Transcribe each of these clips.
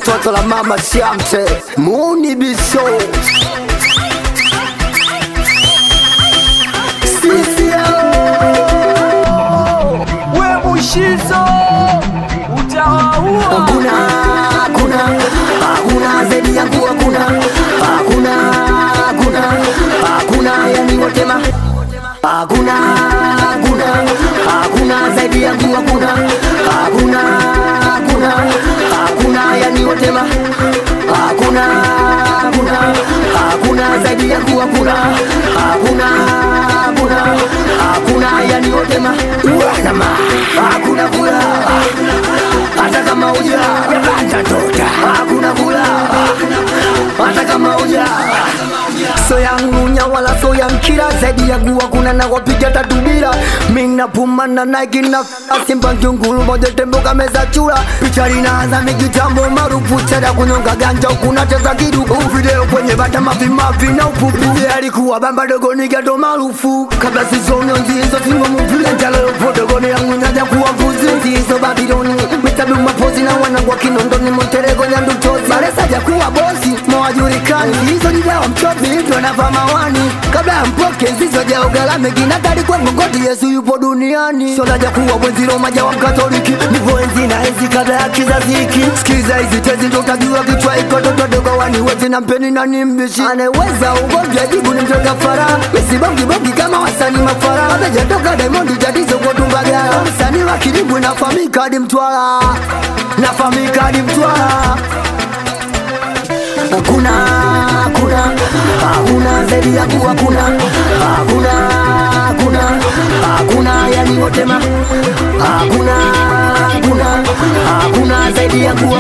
toto la mama Shamte Muni Biso we Mushizo utawaua. Hakuna zaidi yangu hakuna yani wotema hakuna zaidi yangu hakuna yani wotema hakuna zaidi yangu hakuna yani wotema wanama hakuna kula hata kama uja yabanda tota hakuna kula hata kama uja so yangunya wala so yankira zaidi ya guwa kuna na wapiga tatubira mina pumana Nike na Simba ngungulu moja tembo kameza chura picha linaanza mikitambo marufu chada kunyonga ganja kuna cheza kidu video kwenye bata mavi na upupu alikuwa bamba dogo nigato marufu kabla sizone nzizo singo muvile njalo podogoni yangu nyaja kuwa vuzi nzizo Babiloni mitabu mapozi na wana kwa kinondoni monterego nyandu tozi baresa jakuwa bosi mwajurikani hizo nidawa mchopi hivyo na famawani kabla ya mpoke zizo ja ugalame ginatari kwa ngongoti Yesu yupo duniani sola jakuwa wenziro maja wa mkatoliki nivo enzi na enzi kabla ya kizazi hiki skiza hizi tezi ndo utajua kichwa iko toto dogo wani wezi na mpeni na nimbishi aneweza ugonjwa jibu ni mtoka fara misi bongi kama wasani mafara abeja toka Diamond jadizo kwa tumbaga msani wa kiribu na famika hadi Mtwara hakuna zaidi yangu hakuna yani wotema hakuna zaidi yangu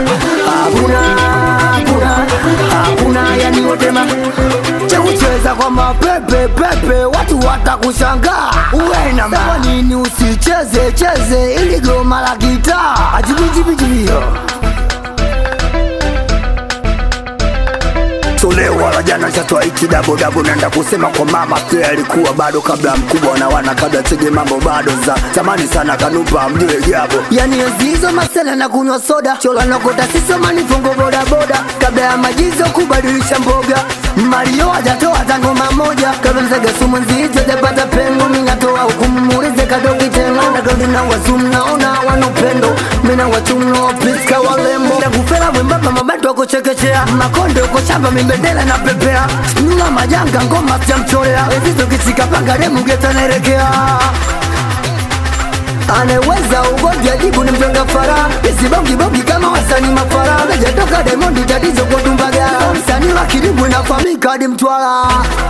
hakuna yani wotema chekucheza kwa mapepe watu watakushangaa uwe na sawa nini usicheze ili goma la gitaa ajibijibijibio leo wala jana chatwa iki dabo nanda kusema kwa mama pia alikuwa bado kabla mkubwa na wana kabla tege mambo bado za zamani sana kanupa mjue jabo yani hizo masela na kunywa soda chola nokota siso manifungo boda kabla ya majizo kubadilisha mboga Mario hajatoa tango mamoja kabla mzega sumu nzizo japata pengo minatoa hukumu murize kadoki tengo na gaudi na wazum naona wanupendo mina wachumno piska walembo na kufela mwembamba mabeto wako chekechea makonde uko shamba mimbendela na pepea nula majanga ngoma sia mchorea ezizo kisika panga demu geta nerekea aneweza ugonjwa jibu ni mtonga fara isi bongi kama wasani mafara veja toka Diamond jadizo kwa tumbaga msani wa kiribu na famika hadi Mtwara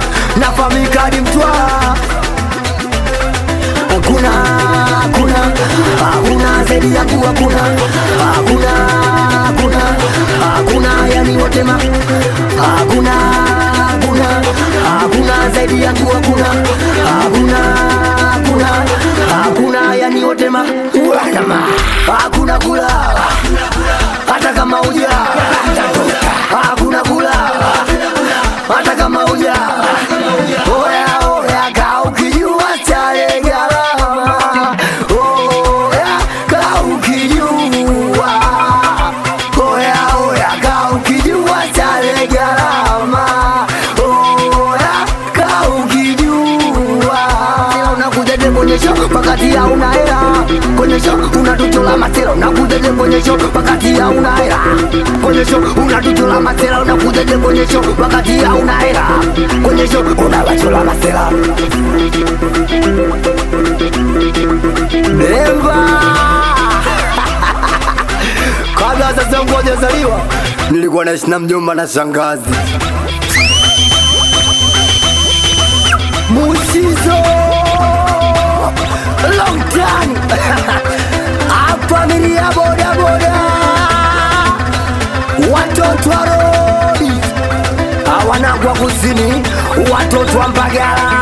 hakuna zaidi yangu hakuna yani wotema hakuna zaidi yangu hakuna yani wotema wanama hakuna kula hata kama uja hakuna kula hata kama uja oya ka ukijua chale garama oya ka ukijua chale garama oya ka ukijua unakuja konyesho wakati hauna hela konyesho unatutola matela unakuja konyesho wakati hauna hela konyesho unatutola matela unakuja konyesho wakati hauna hela konyesho unawatola matela Bemba kabla sasa ngoja zaliwa nilikuwa naishi na mjomba na shangazi Mushizo long time familia boda watoto wa Rodi wanangwa kusini watoto wa Mbagala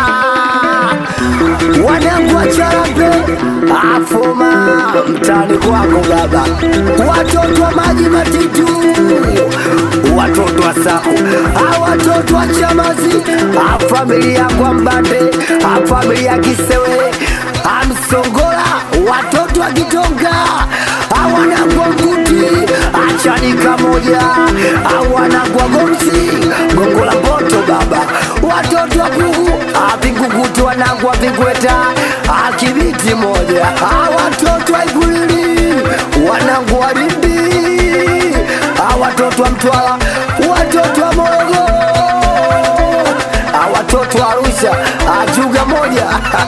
wanangwa Charambe afoma mtani kwako baba watoto wa Maji Matitu watoto wa Sako watoto wa Chamazi familia kwa Mbande familia Kisewe Msongola watoto wa Kitonga hawana kwa Mkuti Shanika moja awana kwa gomsi gongo la poto baba watoto wa kugu apikukutu wanagwa vikweta akibiti moja watoto wa Ikulili wanagwa rimbi watoto wa Mtwara watoto wa Morogoro watoto wa Arusha ajuga moja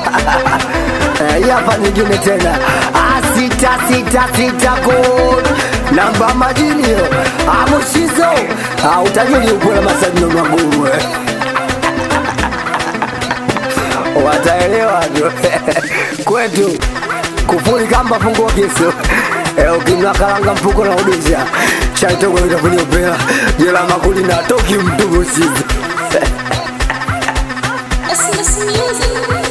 hapa nyingine tena sita code namba majinio Mushizo utajiri ukula masajino magumu wataelewa kwetu kufuri kamba funguo kisu ukinwa kalanga mpuko na udisha chaitoko itafunia upea jela makuli na toki mtu Mushizo Music.